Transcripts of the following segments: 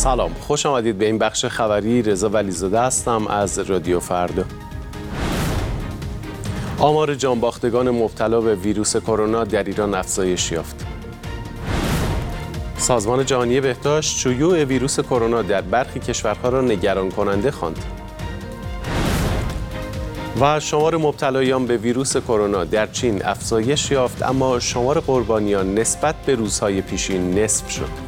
سلام، خوش آمدید به این بخش خبری. رضا ولیزاده هستم از رادیو فردا. آمار جانباختگان مبتلا به ویروس کرونا در ایران افزایش یافت. سازمان جهانی بهداشت شیوع ویروس کرونا در برخی کشورها را نگران کننده خواند. و شمار مبتلایان به ویروس کرونا در چین افزایش یافت، اما شمار قربانیان نسبت به روزهای پیشین نصف شد.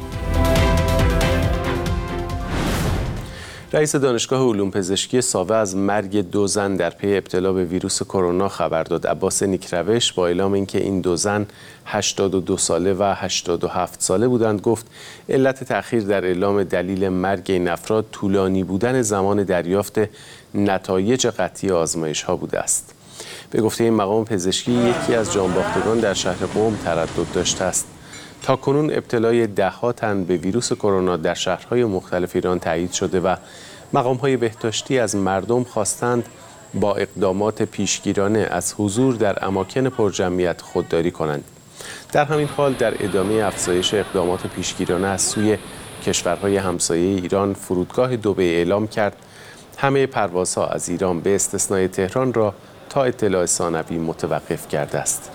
رئیس دانشگاه علوم پزشکی ساوه از مرگ 2 زن در پی ابتلا به ویروس کرونا خبر داد. عباس نیکروش با اعلام اینکه این 2 زن 82 ساله و 87 ساله بودند گفت علت تأخیر در اعلام دلیل مرگ این افراد طولانی بودن زمان دریافت نتایج قطعی آزمایش‌ها بوده است. به گفته این مقام پزشکی یکی از جانباختگان در شهر قم تردد داشته است. تاکنون ابتلای 10 تن به ویروس کرونا در شهرهای مختلف ایران تایید شده و مقام‌های بهداشتی از مردم خواستند با اقدامات پیشگیرانه از حضور در اماکن پرجمعیت خودداری کنند. در همین حال در ادامه افزایش اقدامات پیشگیرانه از سوی کشورهای همسایه ایران، فرودگاه دبی اعلام کرد همه پروازها از ایران به استثنای تهران را تا اطلاع ثانوی متوقف کرده است.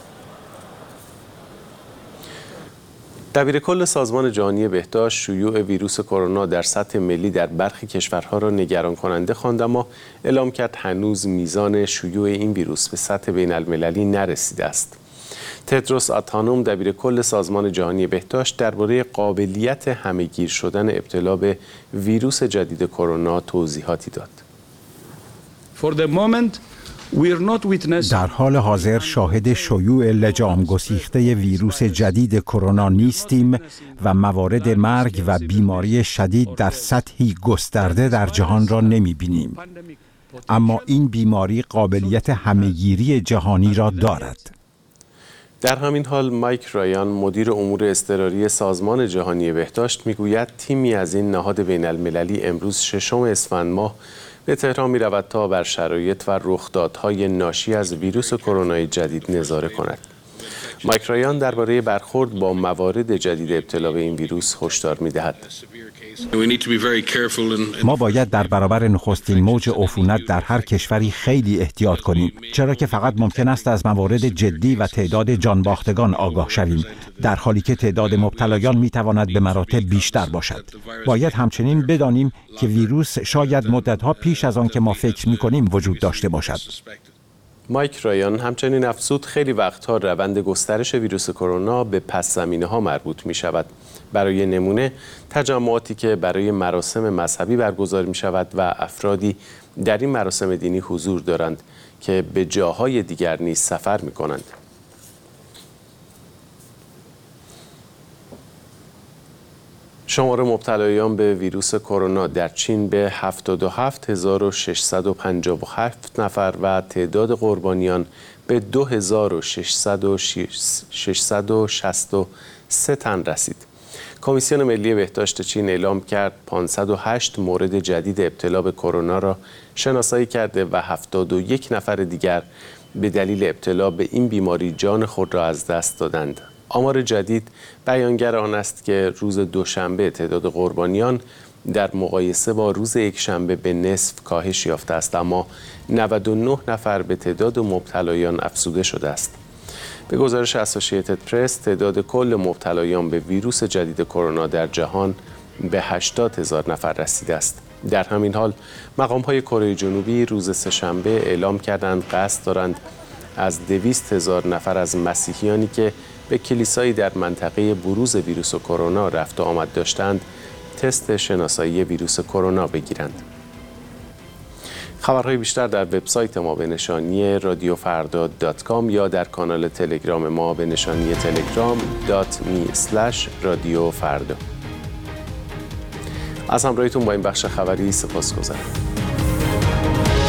دبیرکل سازمان جهانی بهداشت شیوع ویروس کرونا در سطح ملی در برخی کشورها را نگران کننده خواند، اما اعلام کرد هنوز میزان شیوع این ویروس به سطح بین المللی نرسیده است. تدروس آدهانوم دبیرکل سازمان جهانی بهداشت درباره قابلیت همه‌گیر شدن ابتلا به ویروس جدید کرونا توضیحاتی داد. در حال حاضر شاهد شیوع لجام گسیخته ویروس جدید کرونا نیستیم و موارد مرگ و بیماری شدید در سطحی گسترده در جهان را نمی‌بینیم. اما این بیماری قابلیت همه‌گیری جهانی را دارد. در همین حال مایک رایان مدیر امور اضطراری سازمان جهانی بهداشت میگوید تیمی از این نهاد بین المللی امروز 6 اسفند ماه به تهران می رود تا بر شرایط و رخدادهای ناشی از ویروس کرونا جدید نظاره کند. مایک رایان درباره برخورد با موارد جدید ابتلا به این ویروس هشدار می دهد. ما باید در برابر نخستین موج عفونت در هر کشوری خیلی احتیاط کنیم، چرا که فقط ممکن است از موارد جدی و تعداد جانباختگان آگاه شویم، در حالی که تعداد مبتلایان می تواند به مراتب بیشتر باشد. باید همچنین بدانیم که ویروس شاید مدتها پیش از آن که ما فکر می کنیم وجود داشته باشد. مایک رایان همچنین افزود خیلی وقتها روند گسترش ویروس کرونا به پس زمینه ها مربوط می شود. برای نمونه تجمعاتی که برای مراسم مذهبی برگزار می شود و افرادی در این مراسم دینی حضور دارند که به جاهای دیگر نیز سفر می کنند. شمار مبتلایان به ویروس کرونا در چین به 77657 نفر و تعداد قربانیان به 2663 تن رسید. کمیسیون ملی بهداشت چین اعلام کرد 508 مورد جدید ابتلا به کرونا را شناسایی کرده و 71 نفر دیگر به دلیل ابتلا به این بیماری جان خود را از دست دادند. آمار جدید بیانگر آن است که روز دوشنبه تعداد قربانیان در مقایسه با روز یکشنبه به نصف کاهش یافته است، اما 99 نفر به تعداد مبتلایان افزوده شده است. به گزارش اسوسییتد پرس تعداد کل مبتلایان به ویروس جدید کرونا در جهان به 80,000 نفر رسیده است. در همین حال مقام‌های کره جنوبی روز سه‌شنبه اعلام کردند قصد دارند از 200,000 نفر از مسیحیانی که به کلیسایی در منطقه بروز ویروس کرونا رفت و آمد داشتند تست شناسایی ویروس کرونا بگیرند. خبرهای بیشتر در وبسایت ما به نشانی radiofarda.com یا در کانال تلگرام ما به نشانی telegram.me/radiofarda. از همراهیتون با این بخش خبری سپاسگزارم.